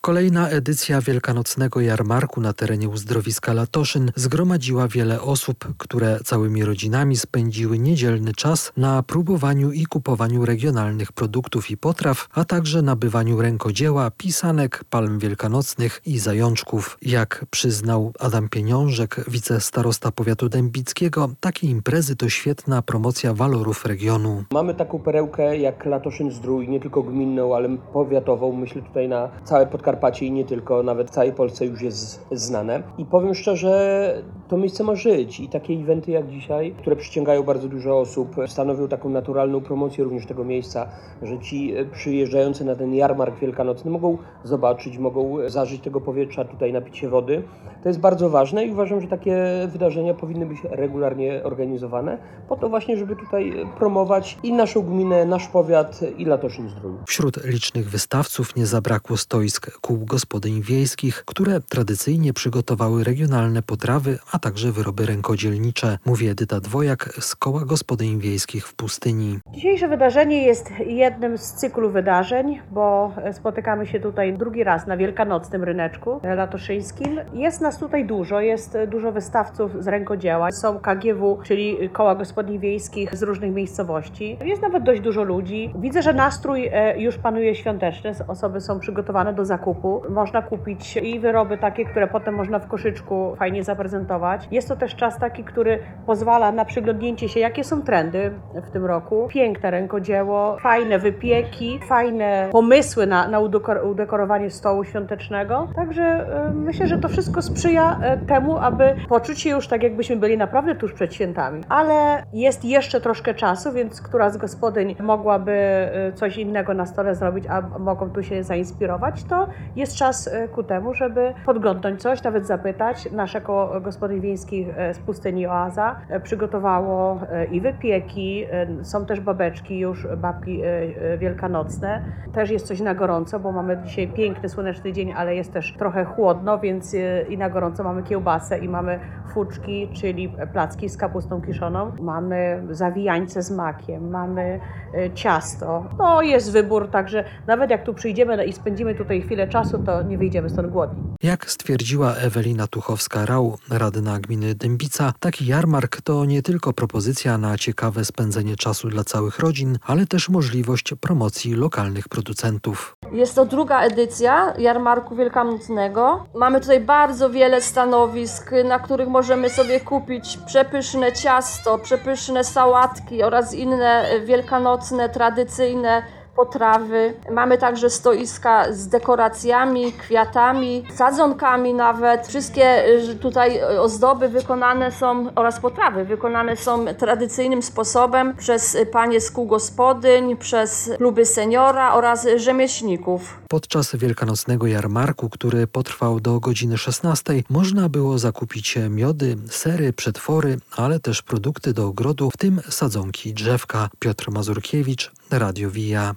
Kolejna edycja wielkanocnego jarmarku na terenie uzdrowiska Latoszyn zgromadziła wiele osób, które całymi rodzinami spędziły niedzielny czas na próbowaniu i kupowaniu regionalnych produktów i potraw, a także nabywaniu rękodzieła, pisanek, palm wielkanocnych i zajączków. Jak przyznał Adam Pieniążek, wicestarosta powiatu dębickiego, takie imprezy to świetna promocja walorów regionu. Mamy taką perełkę jak Latoszyn-Zdrój, nie tylko gminną, ale powiatową. Myślę tutaj na całe Podkarpacie i nie tylko, nawet w całej Polsce już jest znane. I powiem szczerze, to miejsce ma żyć i takie eventy jak dzisiaj, które przyciągają bardzo dużo osób, stanowią taką naturalną promocję również tego miejsca, że ci przyjeżdżający na ten jarmark wielkanocny mogą zobaczyć, mogą zażyć tego powietrza, tutaj napić się wody. To jest bardzo ważne i uważam, że takie wydarzenia powinny być regularnie organizowane po to właśnie, żeby tutaj promować i naszą gminę, nasz powiat i Latoszyn-Zdrój. Wśród licznych wystawców nie zabrakło stoisk kół gospodyń wiejskich, które tradycyjnie przygotowały regionalne potrawy, a także wyroby rękodzielnicze, mówi Edyta Dwojak z Koła Gospodyń Wiejskich w Pustyni. Dzisiejsze wydarzenie jest jednym z cyklu wydarzeń, bo spotykamy się tutaj drugi raz na wielkanocnym ryneczku latoszyńskim. Jest nas tutaj dużo, jest dużo wystawców z rękodzieła. Są KGW, czyli Koła Gospodyń Wiejskich z różnych miejscowości. Jest nawet dość dużo ludzi. Widzę, że nastrój już panuje świąteczny. Osoby są przygotowane do zakupu. Można kupić i wyroby takie, które potem można w koszyczku fajnie zaprezentować. Jest to też czas taki, który pozwala na przyglądnięcie się, jakie są trendy w tym roku. Piękne rękodzieło, fajne wypieki, fajne pomysły na udekorowanie stołu świątecznego. Także myślę, że to wszystko sprzyja temu, aby poczuć się już tak, jakbyśmy byli naprawdę tuż przed świętami. Ale jest jeszcze troszkę czasu, więc która z gospodyń mogłaby coś innego na stole zrobić, a mogą tu się zainspirować, to jest czas ku temu, żeby podglądnąć coś, nawet zapytać. Nasze Koło Gospodyń Wiejskich z Pustyni Oaza przygotowało i wypieki, są też babeczki już, babki wielkanocne. Też jest coś na gorąco, bo mamy dzisiaj piękny, słoneczny dzień, ale jest też trochę chłodno, więc i na gorąco mamy kiełbasę i mamy fuczki, czyli placki z kapustą kiszoną. Mamy zawijańce z makiem, mamy ciasto. No jest wybór, także nawet jak tu przyjdziemy i spędzimy tutaj chwilę czasu, to nie wyjdziemy stąd głodni. Jak stwierdziła Ewelina Tuchowska-Rau, radna gminy Dębica, taki jarmark to nie tylko propozycja na ciekawe spędzenie czasu dla całych rodzin, ale też możliwość promocji lokalnych producentów. Jest to druga edycja jarmarku wielkanocnego. Mamy tutaj bardzo wiele stanowisk, na których możemy sobie kupić przepyszne ciasto, przepyszne sałatki oraz inne wielkanocne, tradycyjne potrawy. Mamy także stoiska z dekoracjami, kwiatami, sadzonkami nawet. Wszystkie tutaj ozdoby wykonane są oraz potrawy wykonane są tradycyjnym sposobem przez panie z kół gospodyń, przez kluby seniora oraz rzemieślników. Podczas wielkanocnego jarmarku, który potrwał do godziny 16, można było zakupić miody, sery, przetwory, ale też produkty do ogrodu, w tym sadzonki, drzewka. Piotr Mazurkiewicz, Radio Via.